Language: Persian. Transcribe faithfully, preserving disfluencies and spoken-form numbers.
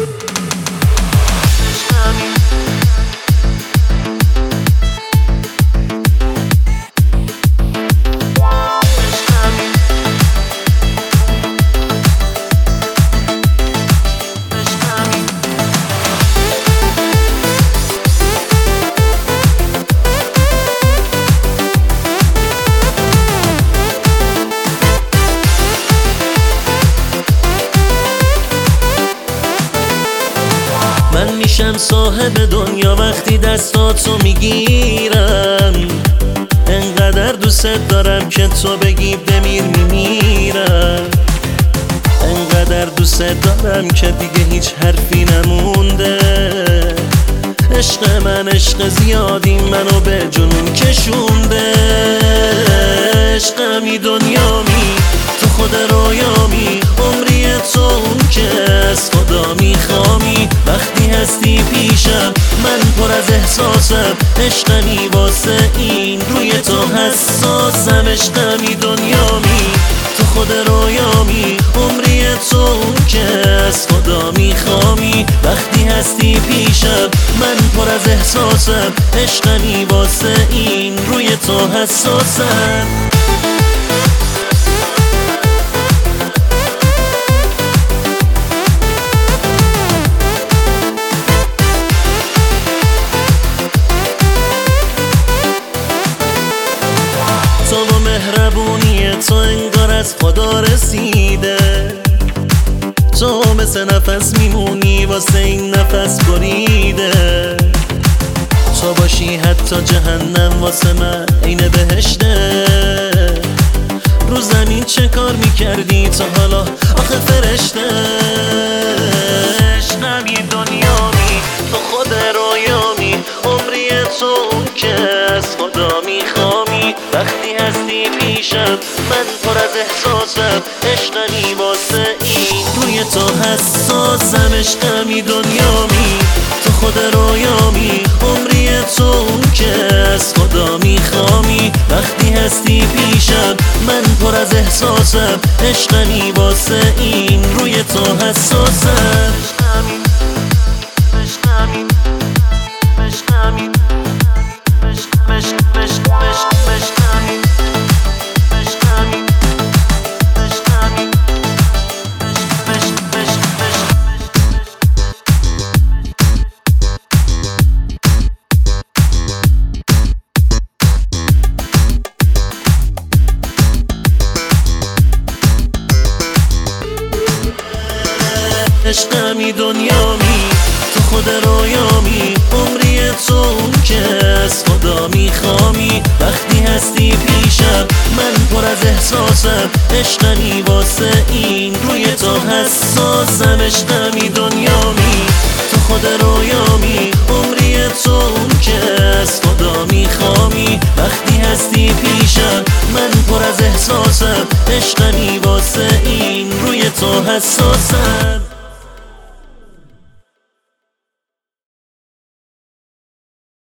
من میشم صاحب دنیا وقتی دستاتو میگیرم، انقدر دوست دارم که تو بگی بمیر میمیرم، انقدر دوست دارم که دیگه هیچ حرفی نمونده. عشق من عشق زیادی منو به جنون کشونده. عشقمی دنیامی تو خود رویامی، عمری تو اون که از خدا میخوامی. وقتی هستی پیشم من پر از احساسم، عشقمی واسه این روی تو حساسم. عشقمی دنیامی تو خود رویامی، عمری تو اون که از خدا میخوامی. وقتی هستی پیشم من پر از احساسم، عشقمی واسه این روی تو حساسم. تو و مهربونی تو انگار از خدا رسیده. تو مثل نفس میمونی واسه این نفس بریده. تو باشی حتی جهنم واسه من عین بهشته. رو زمین چه کار میکردی تا حالا آخه فرشته؟ عشقمی دنیامی تو خود رویامی، عمری تو اون که از خدا میخوامی. وقتی هستی پیشم من پر از احساسم، عشقمی واسه این روی تو حساسم. عشقمی دنیامی تو خود رویامی، عمری تو اون که از خدا میخوامی. وقتی هستی پیشم من پر از احساسم، عشقمی واسه این روی تو حساسم. عشقمی عشقمی عشقمی دنیامی تو خود رویامی، عمری تو اون که از خدا میخوامی. وقتی هستی پیشم من پر از احساسم، عشقمی واسه این روی تو حساسم. عشقمی دنیامی تو خود رویامی، عمری تو اون که از خدا میخوامی. وقتی هستی پیشم من پر از احساسم، عشقمی واسه این روی تو حساسم.